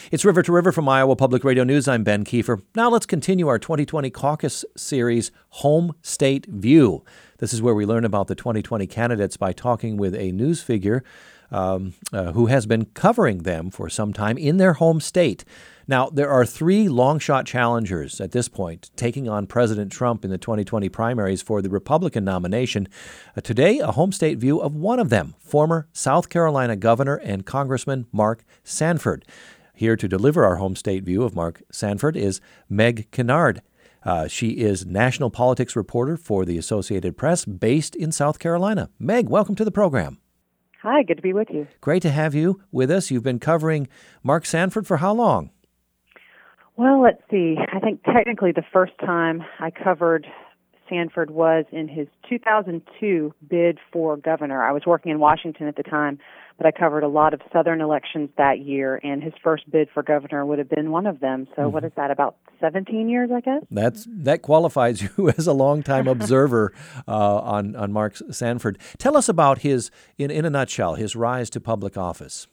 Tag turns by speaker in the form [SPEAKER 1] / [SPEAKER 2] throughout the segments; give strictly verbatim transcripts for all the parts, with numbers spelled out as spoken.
[SPEAKER 1] It's River to River from Iowa Public Radio News. I'm Ben Kiefer. Now let's continue our twenty twenty caucus series, Home State View. This is where we learn about the twenty twenty candidates by talking with a news figure um, uh, who has been covering them for some time in their home state. Now, there are three long-shot challengers at this point taking on President Trump in the twenty twenty primaries for the Republican nomination. Uh, today, a home state view of one of them, former South Carolina Governor and Congressman Mark Sanford. Here to deliver our home state view of Mark Sanford is Meg Kinnard. Uh, she is national politics reporter for the Associated Press based in South Carolina. Meg, welcome to the program.
[SPEAKER 2] Hi, good to be with you.
[SPEAKER 1] Great to have you with us. You've been covering Mark Sanford for how long?
[SPEAKER 2] Well, let's see. I think technically the first time I covered Sanford was in his two thousand two bid for governor. I was working in Washington at the time, but I covered a lot of southern elections that year, and his first bid for governor would have been one of them. So mm-hmm. What is that, about seventeen years, I guess?
[SPEAKER 1] That's That qualifies you as a longtime observer uh, on, on Mark Sanford. Tell us about his, in, in a nutshell, his rise to public office.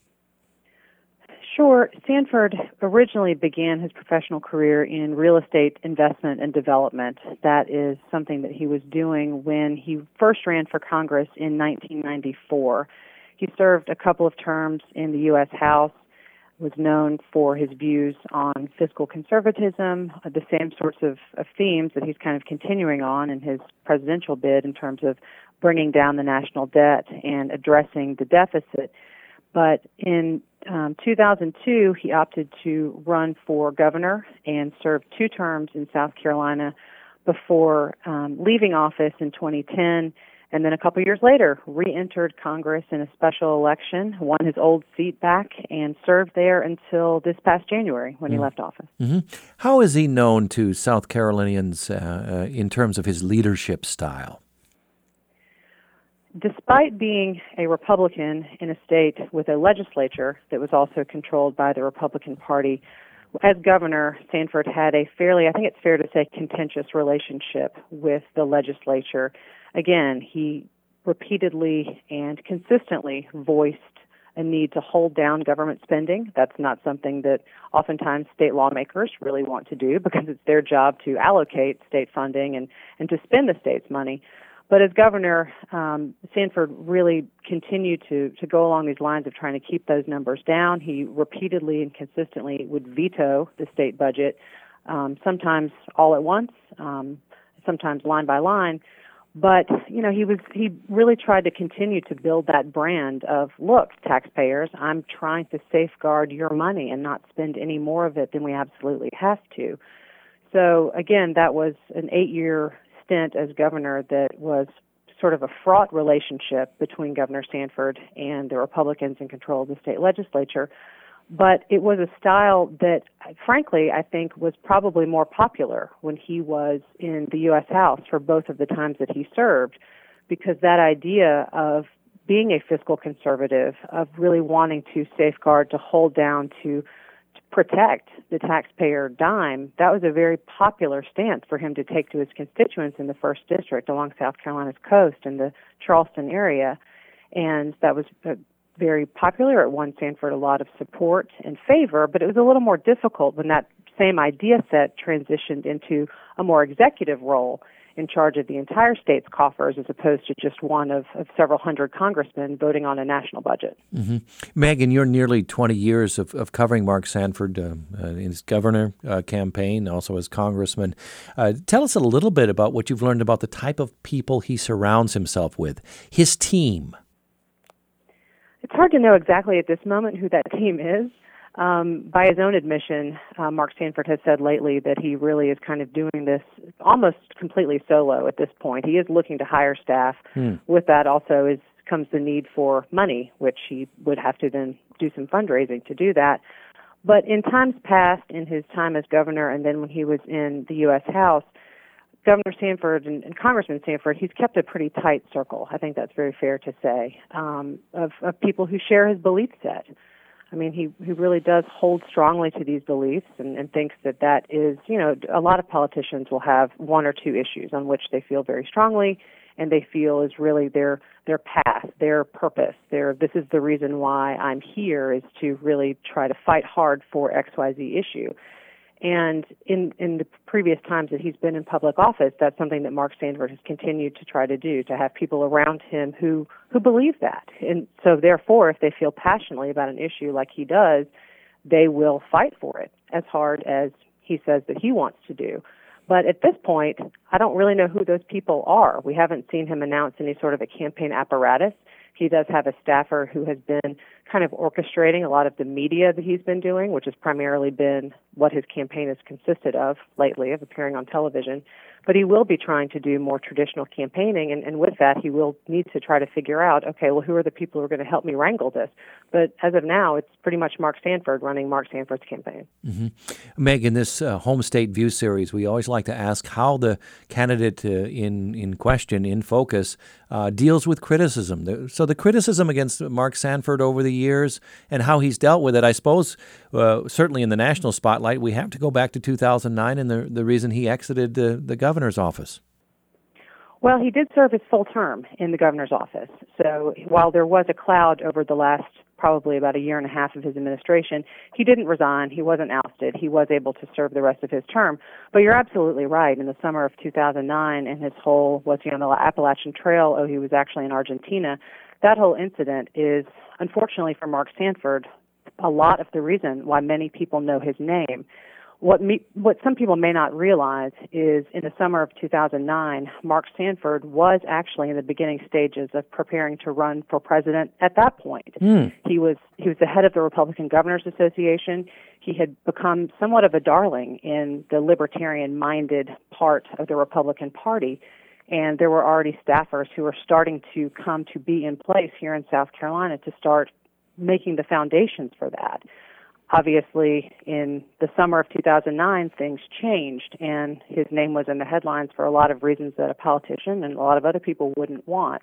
[SPEAKER 2] Sure. Sanford originally began his professional career in real estate investment and development. That is something that he was doing when he first ran for Congress in nineteen ninety-four. He served a couple of terms in the U S House, was known for his views on fiscal conservatism, the same sorts of, of themes that he's kind of continuing on in his presidential bid in terms of bringing down the national debt and addressing the deficit. But in um, two thousand two, he opted to run for governor and served two terms in South Carolina before um, leaving office in twenty ten, and then a couple years later, re-entered Congress in a special election, won his old seat back, and served there until this past January when mm-hmm. he left office.
[SPEAKER 1] Mm-hmm. How is he known to South Carolinians uh, uh, in terms of his leadership style?
[SPEAKER 2] Despite being a Republican in a state with a legislature that was also controlled by the Republican Party, as governor, Sanford had a fairly, I think it's fair to say, contentious relationship with the legislature. Again, he repeatedly and consistently voiced a need to hold down government spending. That's not something that oftentimes state lawmakers really want to do because it's their job to allocate state funding and, and to spend the state's money. But as governor, um, Sanford really continued to, to go along these lines of trying to keep those numbers down. He repeatedly and consistently would veto the state budget, um, sometimes all at once, um, sometimes line by line. But, you know, he was he really tried to continue to build that brand of, look, taxpayers, I'm trying to safeguard your money and not spend any more of it than we absolutely have to. So, again, that was an eight-year stint as governor that was sort of a fraught relationship between Governor Sanford and the Republicans in control of the state legislature. But it was a style that, frankly, I think was probably more popular when he was in the U S House for both of the times that he served, because that idea of being a fiscal conservative, of really wanting to safeguard, to hold down, to protect the taxpayer dime, that was a very popular stance for him to take to his constituents in the first district along South Carolina's coast in the Charleston area. And that was uh, very popular. It won Sanford a lot of support and favor, but it was a little more difficult when that same idea set transitioned into a more executive role in charge of the entire state's coffers as opposed to just one of, of several hundred congressmen voting on a national budget.
[SPEAKER 1] Mm-hmm. Meg, in your nearly twenty years of, of covering Mark Sanford uh, uh, in his governor uh, campaign, also as congressman, uh, tell us a little bit about what you've learned about the type of people he surrounds himself with, his team.
[SPEAKER 2] It's hard to know exactly at this moment who that team is. Um, by his own admission, uh, Mark Sanford has said lately that he really is kind of doing this almost completely solo at this point. He is looking to hire staff. Hmm. With that also is comes the need for money, which he would have to then do some fundraising to do that. But in times past, in his time as governor and then when he was in the U S House, Governor Sanford and, and Congressman Sanford, he's kept a pretty tight circle. I think that's very fair to say, um, of, of people who share his belief set. I mean, he, he really does hold strongly to these beliefs and, and thinks that that is, you know, a lot of politicians will have one or two issues on which they feel very strongly, and they feel is really their their path, their purpose. Their this is the reason why I'm here, is to really try to fight hard for X Y Z issue. And in, in the previous times that he's been in public office, that's something that Mark Sanford has continued to try to do, to have people around him who, who believe that. And so therefore, if they feel passionately about an issue like he does, they will fight for it as hard as he says that he wants to do. But at this point, I don't really know who those people are. We haven't seen him announce any sort of a campaign apparatus. He does have a staffer who has been kind of orchestrating a lot of the media that he's been doing, which has primarily been what his campaign has consisted of lately, of appearing on television. But he will be trying to do more traditional campaigning, and, and with that, he will need to try to figure out, okay, well, who are the people who are going to help me wrangle this? But as of now, it's pretty much Mark Sanford running Mark Sanford's campaign.
[SPEAKER 1] Mm-hmm. Meg, in this uh, Home State View series, we always like to ask how the candidate uh, in, in question, in focus, uh, deals with criticism. The, so the criticism against Mark Sanford over the years and how he's dealt with it, I suppose, uh, certainly in the national spotlight, we have to go back to two thousand nine and the, the reason he exited the, the governor's office.
[SPEAKER 2] Well, he did serve his full term in the governor's office. So while there was a cloud over the last probably about a year and a half of his administration, he didn't resign. He wasn't ousted. He was able to serve the rest of his term. But you're absolutely right. In the summer of two thousand nine, and his whole, was he on the Appalachian Trail? Oh, he was actually in Argentina. That whole incident is, unfortunately for Mark Sanford, a lot of the reason why many people know his name. What me, what some people may not realize is in the summer of two thousand nine, Mark Sanford was actually in the beginning stages of preparing to run for president at that point. Mm. He was he was the head of the Republican Governors Association. He had become somewhat of a darling in the libertarian-minded part of the Republican Party, and there were already staffers who were starting to come to be in place here in South Carolina to start making the foundations for that. Obviously, in the summer of two thousand nine, things changed, and his name was in the headlines for a lot of reasons that a politician and a lot of other people wouldn't want.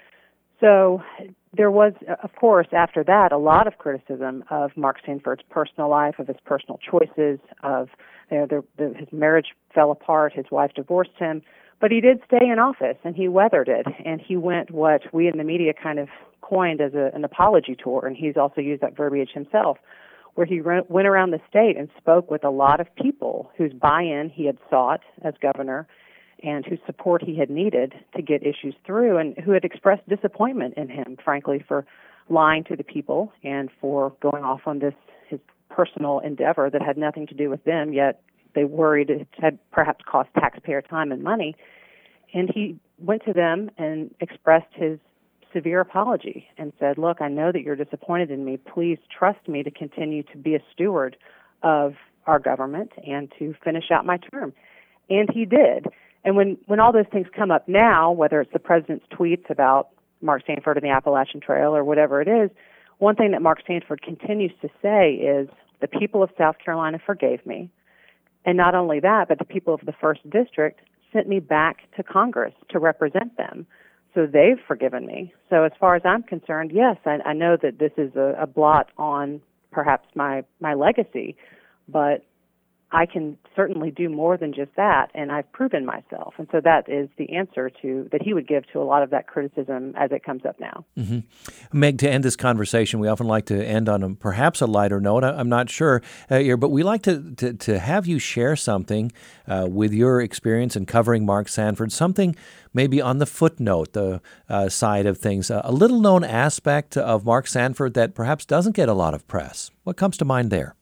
[SPEAKER 2] So there was, of course, after that, a lot of criticism of Mark Sanford's personal life, of his personal choices, of you know, the, the, his marriage fell apart, his wife divorced him, but he did stay in office, and he weathered it, and he went what we in the media kind of coined as a, an apology tour, and he's also used that verbiage himself, where he went around the state and spoke with a lot of people whose buy-in he had sought as governor and whose support he had needed to get issues through, and who had expressed disappointment in him, frankly, for lying to the people and for going off on this his personal endeavor that had nothing to do with them, yet they worried it had perhaps cost taxpayer time and money. And he went to them and expressed his severe apology and said, look, I know that you're disappointed in me. Please trust me to continue to be a steward of our government and to finish out my term. And he did. And when, when all those things come up now, whether it's the president's tweets about Mark Sanford and the Appalachian Trail or whatever it is, one thing that Mark Sanford continues to say is, the people of South Carolina forgave me. And not only that, but the people of the first district sent me back to Congress to represent them. So they've forgiven me. So as far as I'm concerned, yes, I, I know that this is a, a blot on perhaps my, my legacy, but I can certainly do more than just that, and I've proven myself. And so that is the answer to that he would give to a lot of that criticism as it comes up now.
[SPEAKER 1] Mm-hmm. Meg, to end this conversation, we often like to end on a, perhaps a lighter note. I, I'm not sure uh, here, but we like to, to, to have you share something uh, with your experience in covering Mark Sanford, something maybe on the footnote the uh, side of things, uh, a little-known aspect of Mark Sanford that perhaps doesn't get a lot of press. What comes to mind there?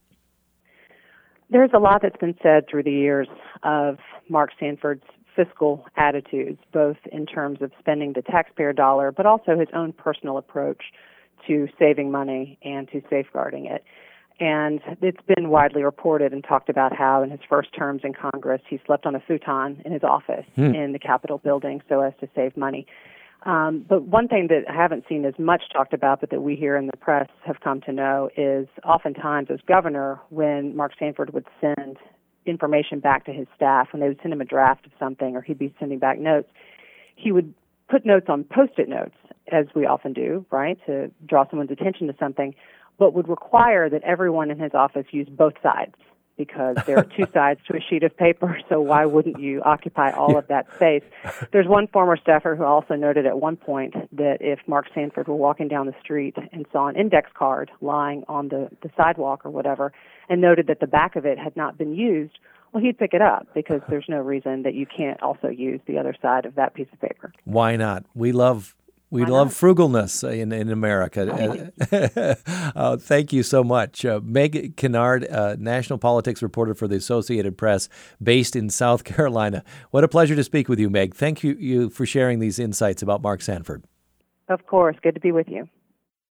[SPEAKER 2] There's a lot that's been said through the years of Mark Sanford's fiscal attitudes, both in terms of spending the taxpayer dollar, but also his own personal approach to saving money and to safeguarding it. And it's been widely reported and talked about how in his first terms in Congress, he slept on a futon in his office hmm. in the Capitol building so as to save money. Um, but one thing that I haven't seen as much talked about, but that we here in the press have come to know, is oftentimes as governor, when Mark Sanford would send information back to his staff, when they would send him a draft of something or he'd be sending back notes, he would put notes on Post-it notes, as we often do, right, to draw someone's attention to something, but would require that everyone in his office use both sides because there are two sides to a sheet of paper, so why wouldn't you occupy all of that space? There's one former staffer who also noted at one point that if Mark Sanford were walking down the street and saw an index card lying on the, the sidewalk or whatever, and noted that the back of it had not been used, well, he'd pick it up because there's no reason that you can't also use the other side of that piece of paper.
[SPEAKER 1] Why not? We love we
[SPEAKER 2] Why
[SPEAKER 1] love
[SPEAKER 2] not?
[SPEAKER 1] frugalness in in America. uh, thank you so much, uh, Meg Kinnard, uh, national politics reporter for the Associated Press, based in South Carolina. What a pleasure to speak with you, Meg. Thank you, you for sharing these insights about Mark Sanford.
[SPEAKER 2] Of course. Good to be with you.